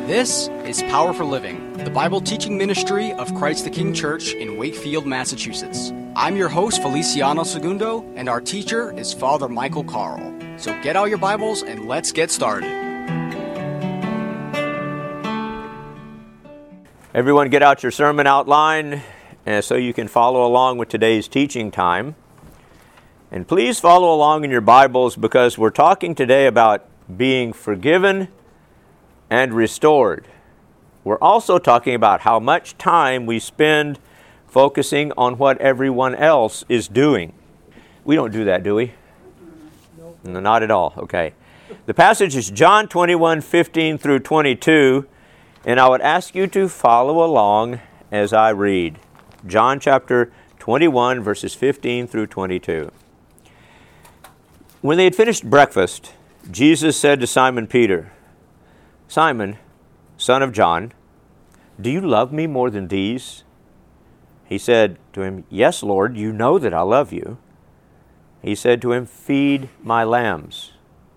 This is Power for Living, the Bible teaching ministry of Christ the King Church in Wakefield, Massachusetts. I'm your host, Feliciano Segundo, and our teacher is Father Michael Carl. So get out your Bibles and let's get started. Everyone get out your sermon outline so you can follow along with today's teaching time. And please follow along in your Bibles because we're talking today about being forgiven and restored. We're also talking about how much time we spend focusing on what everyone else is doing. We don't do that, do we? No, not at all. Okay. The passage is John 21:15 through 22, and I would ask you to follow along as I read. John chapter 21, verses 15 through 22. When they had finished breakfast, Jesus said to Simon Peter, "Simon, son of John, do you love me more than these?" He said to him, "Yes, Lord, you know that I love you." He said to him, "Feed my lambs."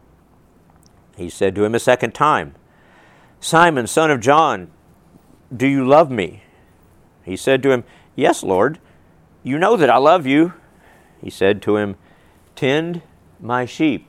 He said to him a second time, "Simon, son of John, do you love me?" He said to him, "Yes, Lord, you know that I love you." He said to him, "Tend my sheep."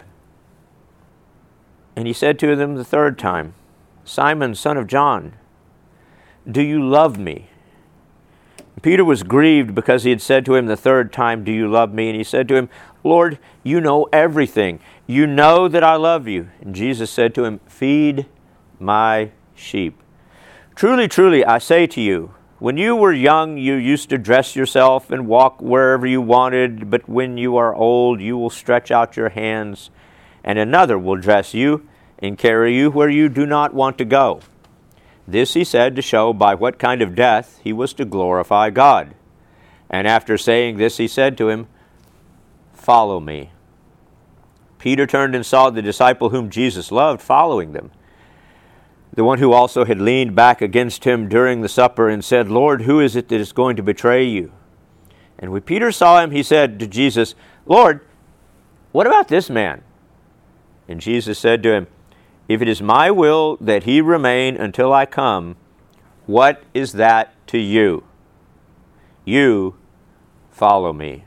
And he said to them the third time, "Simon, son of John, do you love me?" Peter was grieved because he had said to him the third time, "Do you love me?" And he said to him, "Lord, you know everything. You know that I love you." And Jesus said to him, "Feed my sheep. Truly, truly, I say to you, when you were young, you used to dress yourself and walk wherever you wanted, but when you are old, you will stretch out your hands, and another will dress you and carry you where you do not want to go." This he said to show by what kind of death he was to glorify God. And after saying this, he said to him, "Follow me." Peter turned and saw the disciple whom Jesus loved following them, the one who also had leaned back against him during the supper and said, "Lord, who is it that is going to betray you?" And when Peter saw him, he said to Jesus, "Lord, what about this man?" And Jesus said to him, "If it is my will that he remain until I come, what is that to you? You follow me."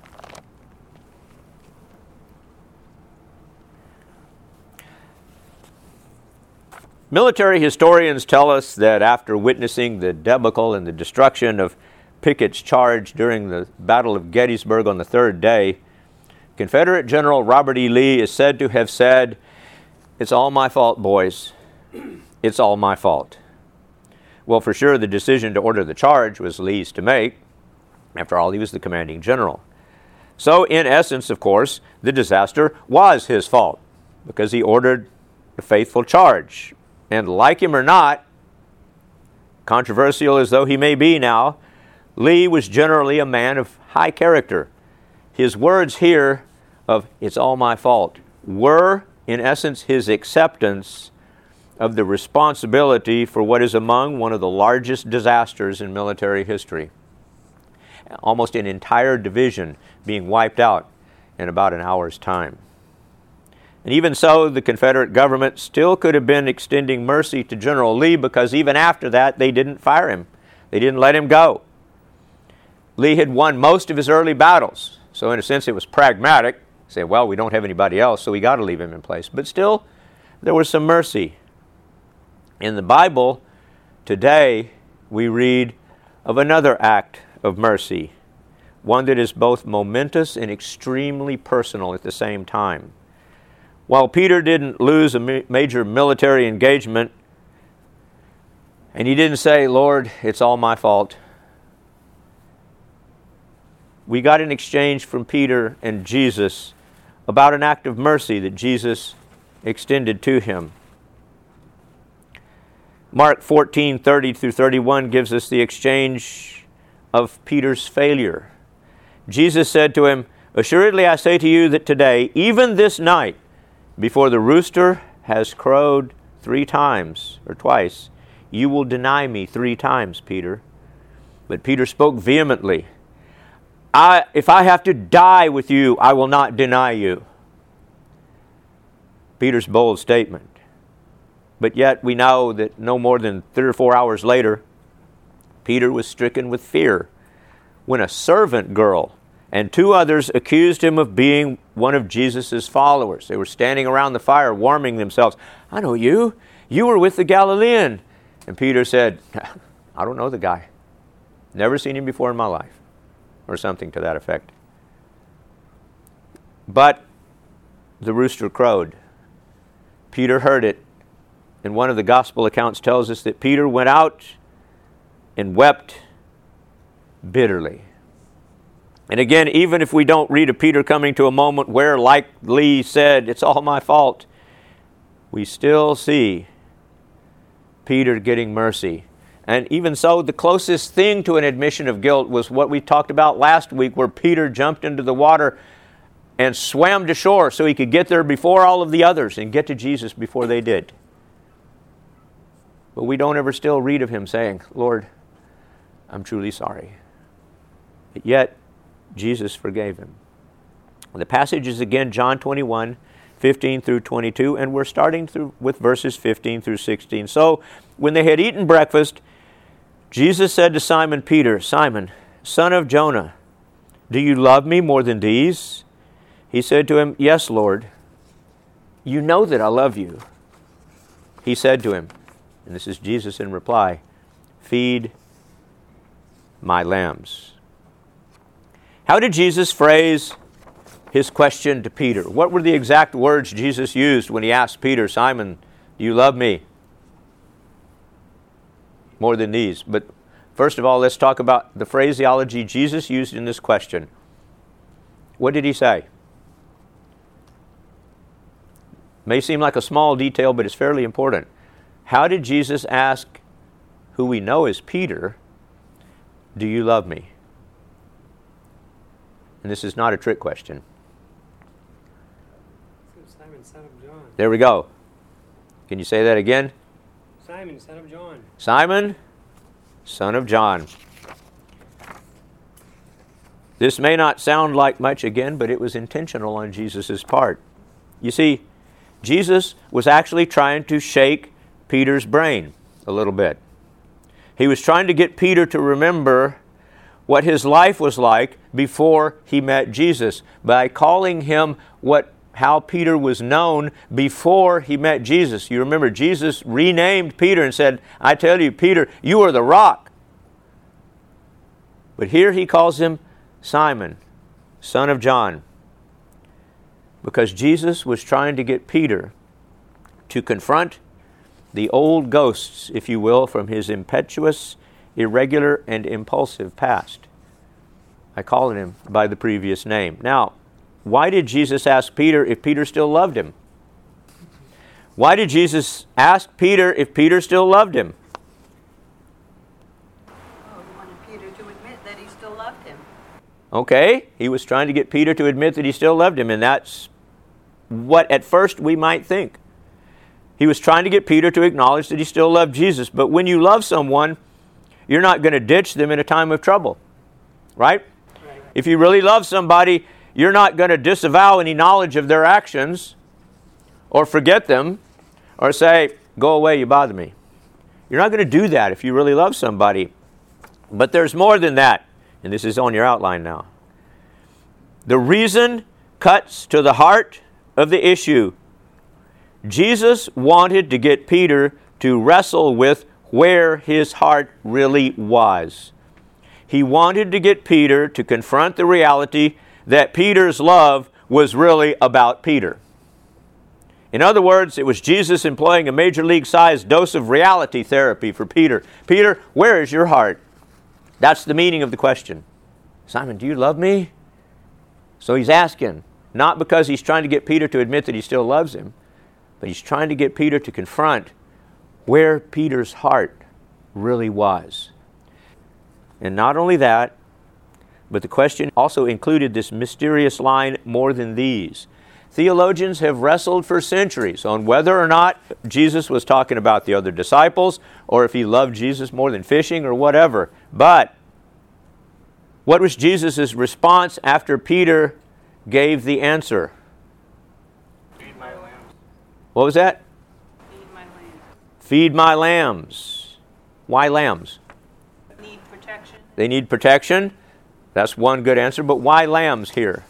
Military historians tell us that after witnessing the debacle and the destruction of Pickett's charge during the Battle of Gettysburg on the third day, Confederate General Robert E. Lee is said to have said, "It's all my fault, boys. It's all my fault." Well, for sure, the decision to order the charge was Lee's to make. After all, he was the commanding general. So, in essence, of course, the disaster was his fault because he ordered a faithful charge. And like him or not, controversial as though he may be now, Lee was generally a man of high character. His words here of "it's all my fault" were, in essence, his acceptance of the responsibility for what is among one of the largest disasters in military history. Almost an entire division being wiped out in about an hour's time. And even so, the Confederate government still could have been extending mercy to General Lee because even after that, they didn't fire him. They didn't let him go. Lee had won most of his early battles. So in a sense, it was pragmatic. Say, well, we don't have anybody else, so we got to leave him in place. But still, there was some mercy. In the Bible, today, we read of another act of mercy, one that is both momentous and extremely personal at the same time. While Peter didn't lose a major military engagement, and he didn't say, "Lord, it's all my fault," we got an exchange from Peter and Jesus about an act of mercy that Jesus extended to him. Mark 14:30 through 31 gives us the exchange of Peter's failure. Jesus said to him, "Assuredly I say to you that today, even this night, before the rooster has crowed 3 times, or twice, you will deny me 3 times, Peter." But Peter spoke vehemently, "If I have to die with you, I will not deny you." Peter's bold statement. But yet we know that no more than 3 or 4 hours later, Peter was stricken with fear when a servant girl and 2 others accused him of being one of Jesus' followers. They were standing around the fire warming themselves. I know you. You were with the Galilean. And Peter said, I don't know the guy. Never seen him before in my life. Or something to that effect. But the rooster crowed. Peter heard it. And one of the gospel accounts tells us that Peter went out and wept bitterly. And again, even if we don't read of Peter coming to a moment where, like Lee said, it's all my fault, we still see Peter getting mercy. And even so, the closest thing to an admission of guilt was what we talked about last week, where Peter jumped into the water and swam to shore so he could get there before all of the others and get to Jesus before they did. But we don't ever still read of him saying, Lord, I'm truly sorry. But yet, Jesus forgave him. The passage is again John 21, 15 through 22, and we're starting with verses 15 through 16. So, when they had eaten breakfast, Jesus said to Simon Peter, Simon, son of Jonah, do you love me more than these? He said to him, Yes, Lord. You know that I love you. He said to him, and this is Jesus in reply, feed my lambs. How did Jesus phrase his question to Peter? What were the exact words Jesus used when he asked Peter, Simon, do you love me more than these? But first of all, let's talk about the phraseology Jesus used in this question. What did he say? May seem like a small detail, but it's fairly important. How did Jesus ask who we know as Peter, do you love me? And this is not a trick question. Simon, son of John. There we go. Can you say that again? Simon, son of John. Simon, son of John. This may not sound like much again, but it was intentional on Jesus' part. You see, Jesus was actually trying to shake Peter's brain a little bit. He was trying to get Peter to remember what his life was like before he met Jesus, by calling him how Peter was known before he met Jesus. You remember, Jesus renamed Peter and said, I tell you, Peter, you are the rock. But here he calls him Simon, son of John, because Jesus was trying to get Peter to confront the old ghosts, if you will, from his impetuous, irregular, and impulsive past. I call him by the previous name. Now, why did Jesus ask Peter if Peter still loved him? Why did Jesus ask Peter if Peter still loved him? Oh, he wanted Peter to admit that he still loved him. Okay, he was trying to get Peter to admit that he still loved him, and that's what at first we might think. He was trying to get Peter to acknowledge that he still loved Jesus. But when you love someone, you're not going to ditch them in a time of trouble, right? If you really love somebody, you're not going to disavow any knowledge of their actions or forget them or say, go away, you bother me. You're not going to do that if you really love somebody. But there's more than that, and this is on your outline now. The reason cuts to the heart of the issue. Jesus wanted to get Peter to wrestle with where his heart really was. He wanted to get Peter to confront the reality that Peter's love was really about Peter. In other words, it was Jesus employing a major league-sized dose of reality therapy for Peter. Peter, where is your heart? That's the meaning of the question. Simon, do you love me? So he's asking, not because he's trying to get Peter to admit that he still loves him, but he's trying to get Peter to confront where Peter's heart really was. And not only that, but the question also included this mysterious line, more than these. Theologians have wrestled for centuries on whether or not Jesus was talking about the other disciples, or if he loved Jesus more than fishing or whatever. But what was Jesus' response after Peter gave the answer? Feed my lambs. What was that? Feed my lambs. Feed my lambs. Why lambs? Need protection. They need protection. That's one good answer. But why lambs here?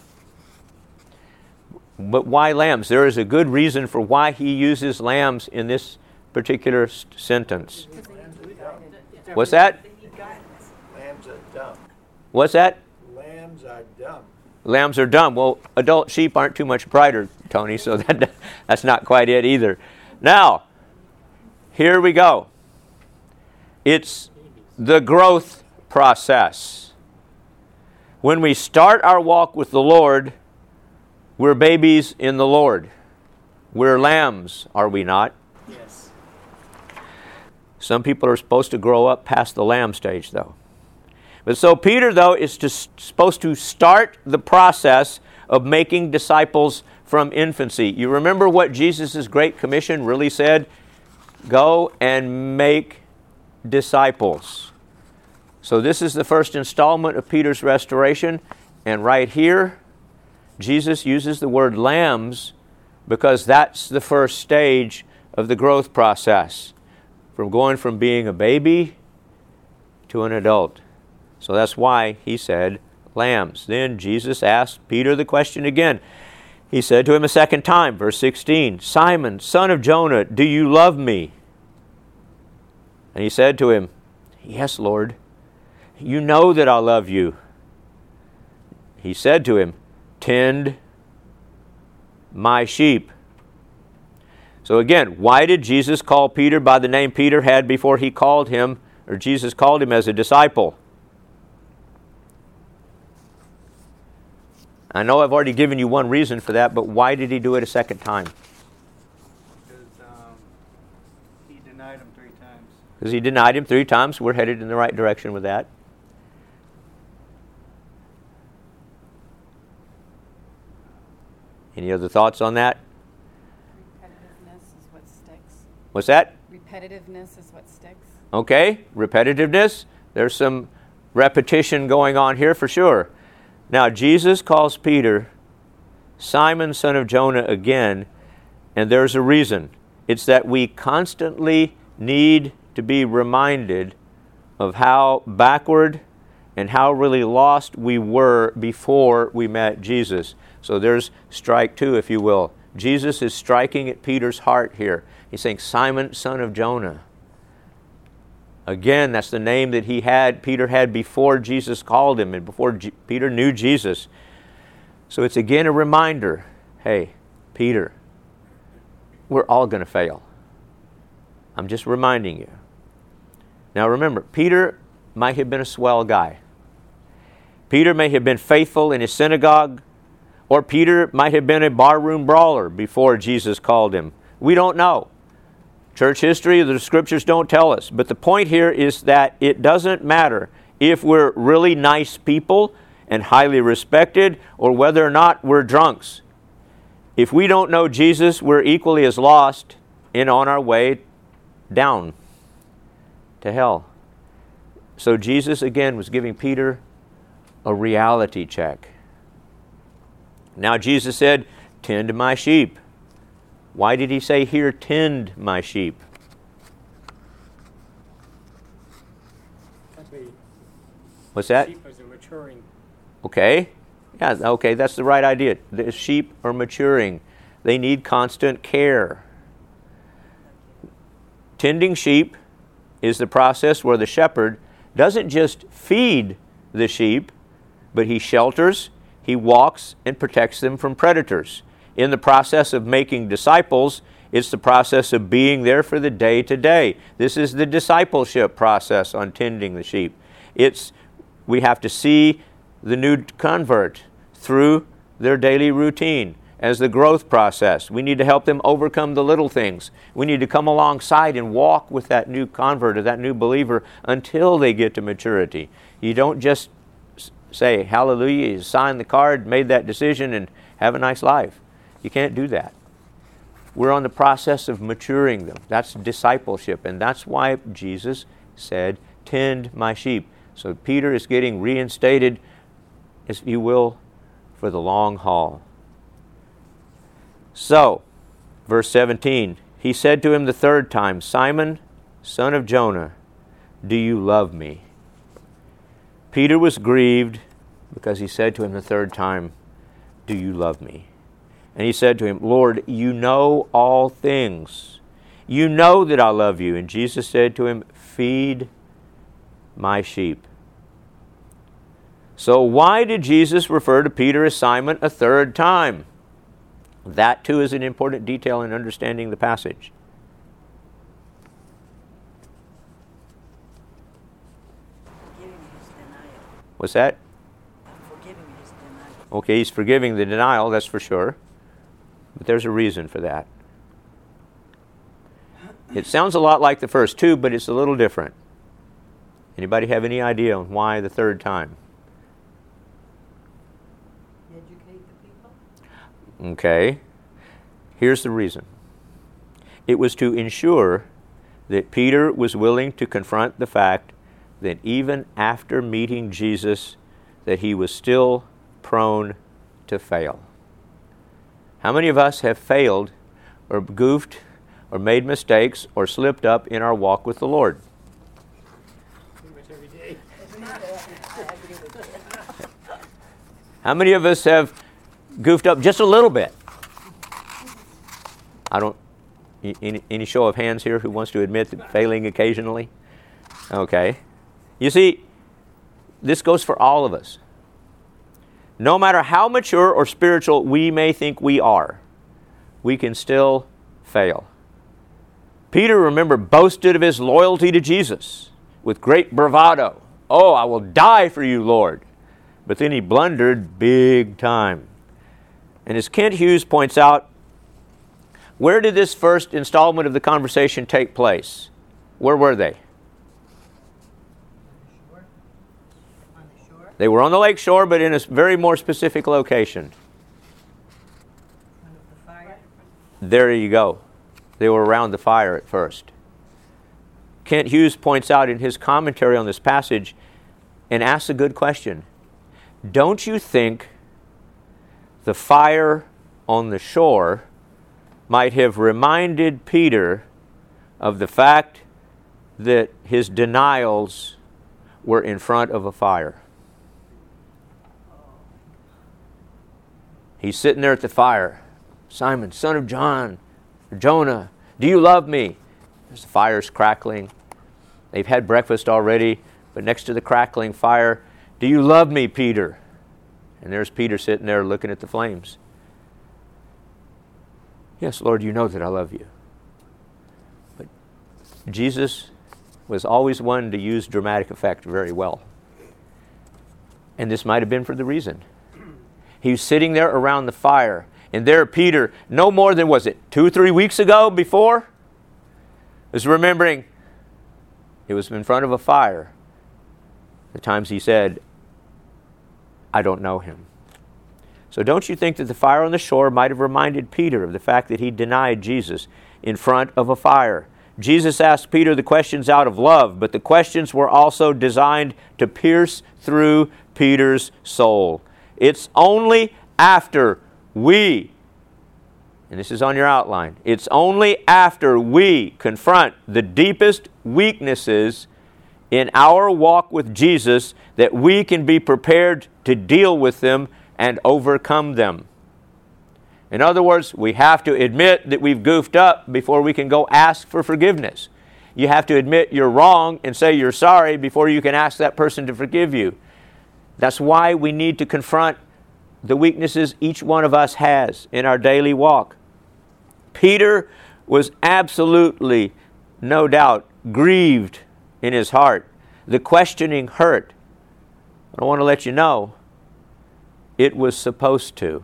But why lambs? There is a good reason for why he uses lambs in this particular sentence. What's that? Lambs are dumb. What's that? Lambs are dumb. Lambs are dumb. Well, adult sheep aren't too much brighter, Tony, so that's not quite it either. Now, here we go. It's the growth process. When we start our walk with the Lord, we're babies in the Lord. We're lambs, are we not? Yes. Some people are supposed to grow up past the lamb stage, though. But so Peter, though, is supposed to start the process of making disciples from infancy. You remember what Jesus' Great Commission really said? Go and make disciples. So this is the first installment of Peter's restoration. And right here, Jesus uses the word lambs because that's the first stage of the growth process. From going from being a baby to an adult. So that's why he said lambs. Then Jesus asked Peter the question again. He said to him a second time, verse 16, Simon, son of Jonah, do you love me? And he said to him, Yes, Lord, you know that I love you. He said to him, Tend my sheep. So again, why did Jesus call Peter by the name Peter had before he called him, or Jesus called him as a disciple? I know I've already given you one reason for that, but why did he do it a second time? Because he denied him 3 times. Because he denied him 3 times. We're headed in the right direction with that. Any other thoughts on that? Repetitiveness is what sticks. What's that? Repetitiveness is what sticks. Okay, repetitiveness. There's some repetition going on here for sure. Now, Jesus calls Peter Simon, son of Jonah again, and there's a reason. It's that we constantly need to be reminded of how backward and how really lost we were before we met Jesus. So there's strike 2, if you will. Jesus is striking at Peter's heart here. He's saying, Simon, son of Jonah. Again, that's the name that Peter had before Jesus called him and before Peter knew Jesus. So it's again a reminder, hey, Peter, we're all going to fail. I'm just reminding you. Now remember, Peter might have been a swell guy. Peter may have been faithful in his synagogue, or Peter might have been a barroom brawler before Jesus called him. We don't know. Church history, the scriptures don't tell us. But the point here is that it doesn't matter if we're really nice people and highly respected or whether or not we're drunks. If we don't know Jesus, we're equally as lost and on our way down to hell. So Jesus, again, was giving Peter a reality check. Now Jesus said, Tend my sheep. Why did he say here, Tend my sheep? What's that? Sheep are maturing. Okay. Yeah, okay, that's the right idea. The sheep are maturing. They need constant care. Tending sheep is the process where the shepherd doesn't just feed the sheep, but he shelters, he walks, and protects them from predators. In the process of making disciples, it's the process of being there for the day-to-day. This is the discipleship process on tending the sheep. We have to see the new convert through their daily routine as the growth process. We need to help them overcome the little things. We need to come alongside and walk with that new convert or that new believer until they get to maturity. You don't just say, hallelujah, you signed the card, made that decision, and have a nice life. You can't do that. We're on the process of maturing them. That's discipleship, and that's why Jesus said, Tend my sheep. So Peter is getting reinstated, if you will, for the long haul. So, verse 17, he said to him the third time, Simon, son of Jonah, do you love me? Peter was grieved because he said to him the third time, do you love me? And he said to him, Lord, you know all things. You know that I love you. And Jesus said to him, feed my sheep. So why did Jesus refer to Peter as Simon a third time? That too is an important detail in understanding the passage. Forgiving his denial. What's that? Forgiving his denial. Okay, he's forgiving the denial, that's for sure. But there's a reason for that. It sounds a lot like the first two, but it's a little different. Anybody have any idea on why the third time? Educate the people. Okay. Here's the reason. It was to ensure that Peter was willing to confront the fact that even after meeting Jesus, that he was still prone to fail. How many of us have failed or goofed or made mistakes or slipped up in our walk with the Lord? Pretty much every day. How many of us have goofed up just a little bit? Any show of hands here who wants to admit that failing occasionally? Okay. You see, this goes for all of us. No matter how mature or spiritual we may think we are, we can still fail. Peter, remember, boasted of his loyalty to Jesus with great bravado. Oh, I will die for you, Lord. But then he blundered big time. And as Kent Hughes points out, where did this first installment of the conversation take place? Where were they? On the shore. They were on the lake shore, but in a very more specific location. In front of the fire. There you go. They were around the fire at first. Kent Hughes points out in his commentary on this passage and asks a good question. Don't you think the fire on the shore might have reminded Peter of the fact that his denials were in front of a fire? He's sitting there at the fire. Simon, son of John, Jonah, do you love me? There's the fire's crackling. They've had breakfast already, but next to the crackling fire, do you love me, Peter? And there's Peter sitting there looking at the flames. Yes, Lord, you know that I love you. But Jesus was always one to use dramatic effect very well. And this might have been for the reason. He was sitting there around the fire, and there Peter, no more than, was it 2 or 3 weeks ago before, was remembering it was in front of a fire. The times he said, I don't know him. So don't you think that the fire on the shore might have reminded Peter of the fact that he denied Jesus in front of a fire? Jesus asked Peter the questions out of love, but the questions were also designed to pierce through Peter's soul. It's only after we, and this is on your outline, it's only after we confront the deepest weaknesses in our walk with Jesus that we can be prepared to deal with them and overcome them. In other words, we have to admit that we've goofed up before we can go ask for forgiveness. You have to admit you're wrong and say you're sorry before you can ask that person to forgive you. That's why we need to confront the weaknesses each one of us has in our daily walk. Peter was absolutely, no doubt, grieved in his heart. The questioning hurt. I want to let you know, it was supposed to.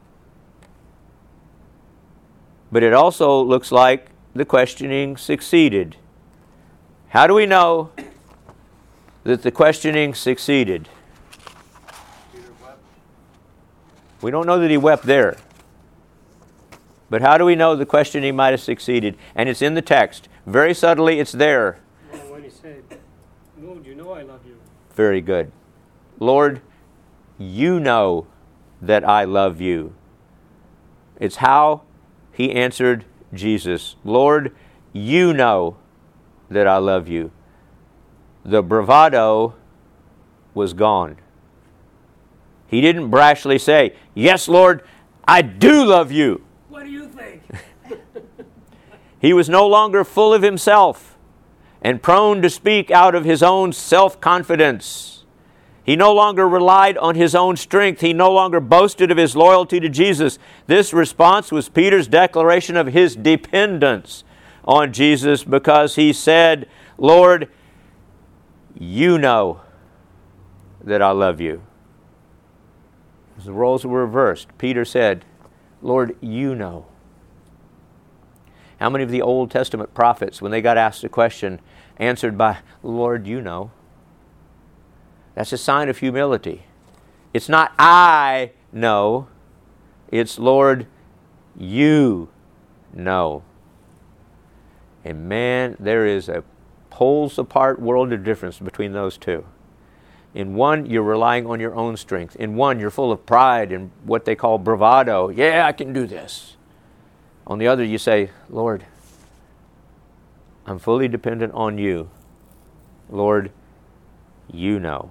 But it also looks like the questioning succeeded. How do we know that the questioning succeeded? Peter wept. We don't know that he wept there. But how do we know the questioning might have succeeded? And it's in the text. Very subtly, it's there. Well, when he said, Lord, you know I love you. Very good. Lord, you know that I love you. It's how he answered Jesus, Lord, you know that I love you. The bravado was gone. He didn't brashly say, yes, Lord, I do love you. What do you think? He was no longer full of himself and prone to speak out of his own self-confidence. He no longer relied on his own strength. He no longer boasted of his loyalty to Jesus. This response was Peter's declaration of his dependence on Jesus, because he said, Lord, you know that I love you. The roles were reversed. Peter said, Lord, you know. How many of the Old Testament prophets, when they got asked a question, answered by, Lord, you know? That's a sign of humility. It's not I know, it's Lord, you know. And man, there is a poles apart world of difference between those two. In one, you're relying on your own strength. In one, you're full of pride and what they call bravado. Yeah, I can do this. On the other, you say, Lord, I'm fully dependent on you. Lord, you know.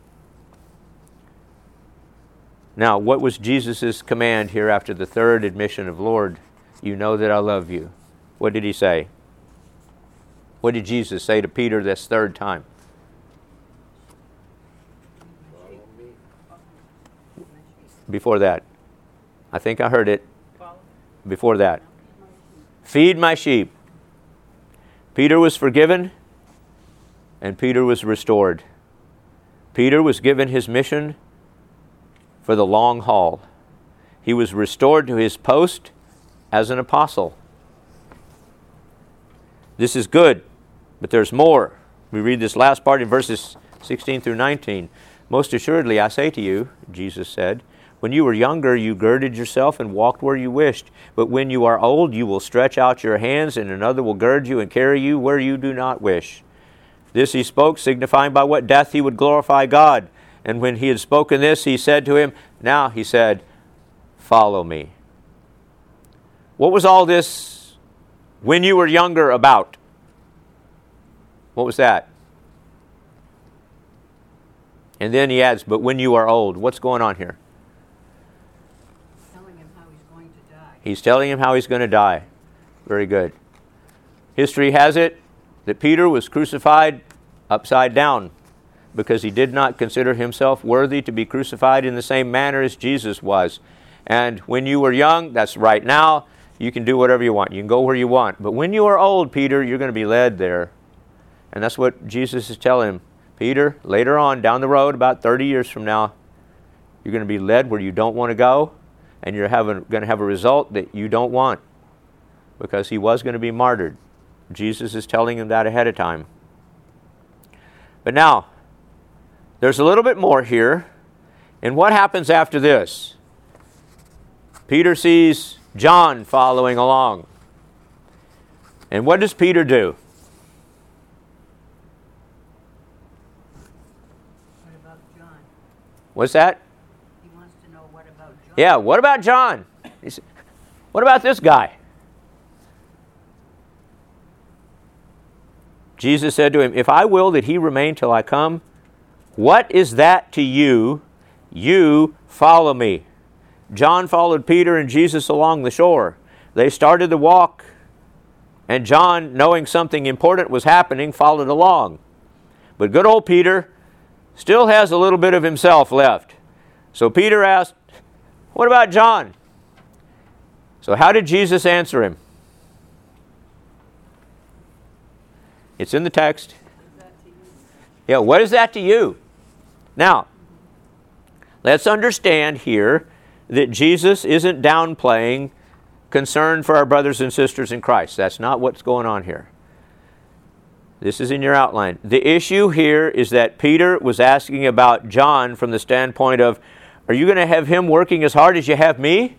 Now, what was Jesus' command here after the third admission of, Lord, you know that I love you? What did he say? What did Jesus say to Peter this third time? Before that. I think I heard it. Before that. Feed my sheep. Peter was forgiven and Peter was restored. Peter was given his mission for the long haul. He was restored to his post as an apostle. This is good, but there's more. We read this last part in verses 16 through 19. Most assuredly, I say to you, Jesus said, when you were younger, you girded yourself and walked where you wished. But when you are old, you will stretch out your hands, and another will gird you and carry you where you do not wish. This he spoke, signifying by what death he would glorify God. And when he had spoken this, he said to him, now, he said, follow me. What was all this when you were younger about? What was that? And then he adds, but when you are old. What's going on here? Telling him how he's going to die. He's telling him how he's going to die. Very good. History has it that Peter was crucified upside down because he did not consider himself worthy to be crucified in the same manner as Jesus was. And when you were young, that's right now, you can do whatever you want. You can go where you want. But when you are old, Peter, you're going to be led there. And that's what Jesus is telling him. Peter, later on, down the road, about 30 years from now, you're going to be led where you don't want to go, and you're going to have a result that you don't want, because he was going to be martyred. Jesus is telling him that ahead of time. But now, there's a little bit more here. And what happens after this? Peter sees John following along. And what does Peter do? What about John? What's that? He wants to know what about John. Yeah, what about John? He said, what about this guy? Jesus said to him, if I will that he remain till I come, what is that to you? You follow me. John followed Peter and Jesus along the shore. They started the walk, and John, knowing something important was happening, followed along. But good old Peter still has a little bit of himself left. So Peter asked, what about John? So how did Jesus answer him? It's in the text. Yeah, what is that to you? Now, let's understand here that Jesus isn't downplaying concern for our brothers and sisters in Christ. That's not what's going on here. This is in your outline. The issue here is that Peter was asking about John from the standpoint of, are you going to have him working as hard as you have me?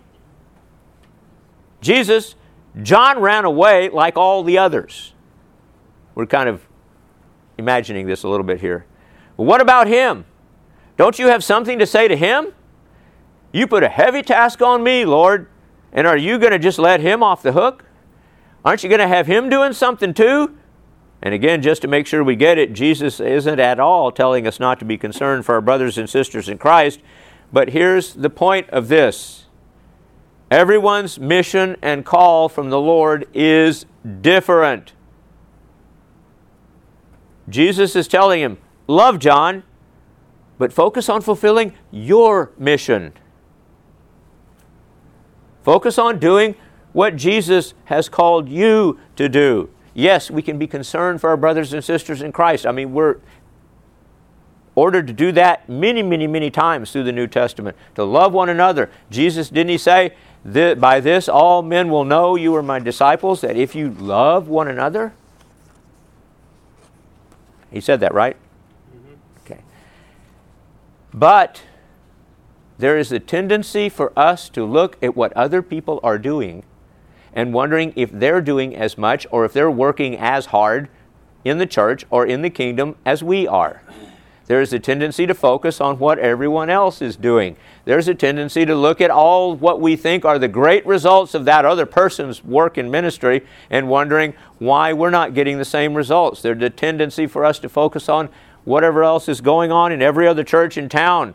Jesus, John ran away like all the others. We're kind of imagining this a little bit here. Well, what about him? Don't you have something to say to him? You put a heavy task on me, Lord, and are you going to just let him off the hook? Aren't you going to have him doing something too? And again, just to make sure we get it, Jesus isn't at all telling us not to be concerned for our brothers and sisters in Christ. But here's the point of this. Everyone's mission and call from the Lord is different. Jesus is telling him, love John, but focus on fulfilling your mission. Focus on doing what Jesus has called you to do. Yes, we can be concerned for our brothers and sisters in Christ. I mean, we're ordered to do that many, many, many times through the New Testament. To love one another. Jesus, didn't he say, by this all men will know you are my disciples, that if you love one another? He said that, right? Okay. But there is a tendency for us to look at what other people are doing and wondering if they're doing as much or if they're working as hard in the church or in the kingdom as we are. There's a tendency to focus on what everyone else is doing. There's a tendency to look at all what we think are the great results of that other person's work in ministry and wondering why we're not getting the same results. There's a tendency for us to focus on whatever else is going on in every other church in town.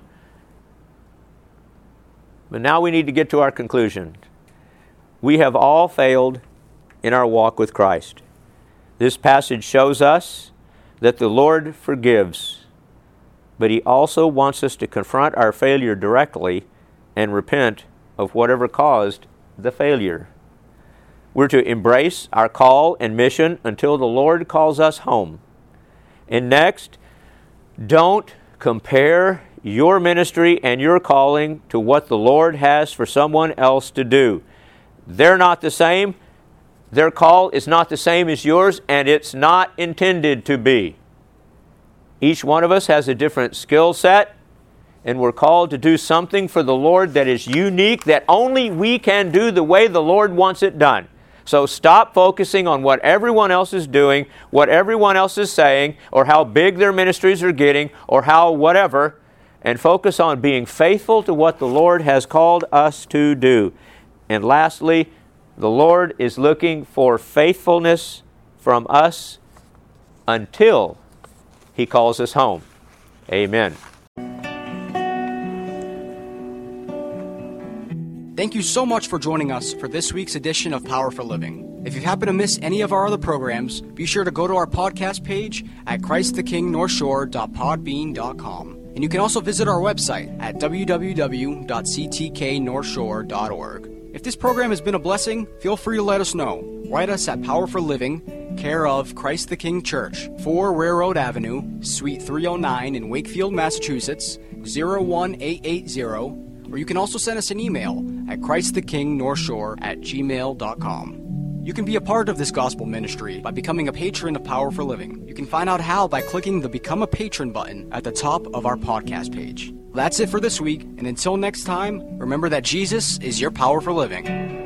But now we need to get to our conclusion. We have all failed in our walk with Christ. This passage shows us that the Lord forgives, but He also wants us to confront our failure directly and repent of whatever caused the failure. We're to embrace our call and mission until the Lord calls us home. And next, don't compare your ministry and your calling to what the Lord has for someone else to do. They're not the same. Their call is not the same as yours, and it's not intended to be. Each one of us has a different skill set, and we're called to do something for the Lord that is unique, that only we can do the way the Lord wants it done. So stop focusing on what everyone else is doing, what everyone else is saying, or how big their ministries are getting, or how whatever, and focus on being faithful to what the Lord has called us to do. And lastly, the Lord is looking for faithfulness from us until He calls us home. Amen. Thank you so much for joining us for this week's edition of Power for Living. If you happen to miss any of our other programs, be sure to go to our podcast page at ChristTheKingNorthshore.podbean.com. And you can also visit our website at www.ctknorthshore.org. If this program has been a blessing, feel free to let us know. Write us at Power for Living, care of Christ the King Church, 4 Railroad Avenue, Suite 309 in Wakefield, Massachusetts, 01880, or you can also send us an email at ChristTheKingNorthshore@gmail.com. You can be a part of this gospel ministry by becoming a patron of Power for Living. You can find out how by clicking the Become a Patron button at the top of our podcast page. That's it for this week, and until next time, remember that Jesus is your power for living.